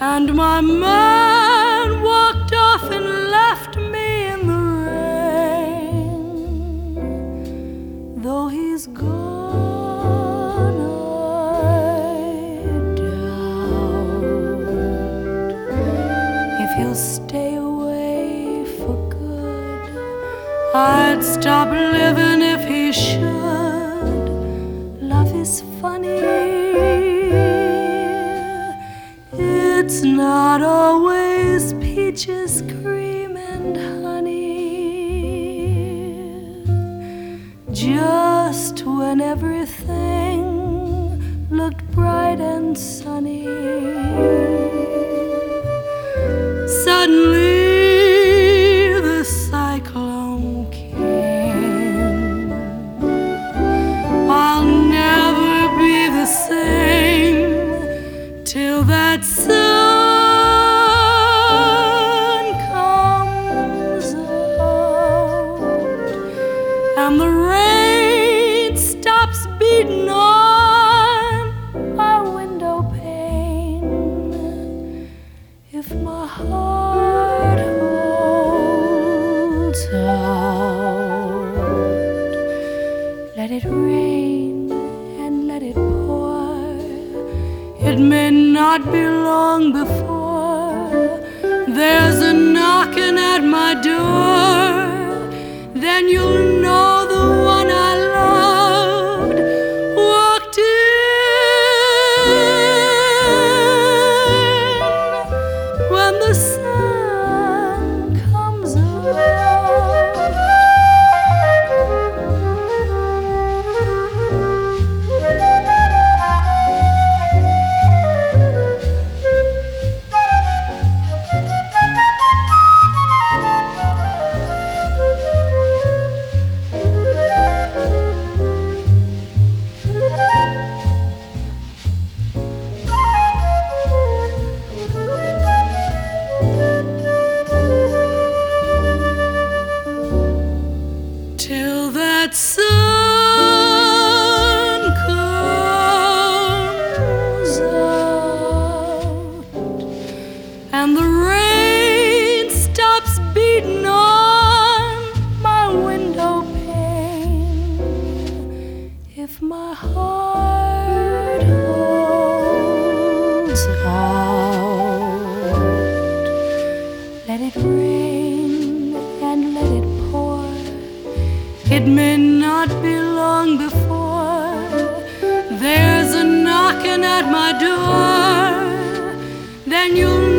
and my man walked off and left me in the rain. Though he's gone, I doubt if he'll stay away for good. I'd stop living if he should. Love is funny, it's not always peaches, cream, and honey. Just when everything looked bright and sunny, suddenly the cyclone came. I'll never be the same till that sun comes out and the rain stops beating on my window pane. If my heart holds out, let it rain and let it pour. It may not be long before there's a knocking at my door. Then you'll know the one I loved walked in when the sun comes out. Till that sun comes out and the rain stops beating on my window pane. If my heart holds out, let it rain and let it pour. It may not be long before there's a knocking at my door. Then you'll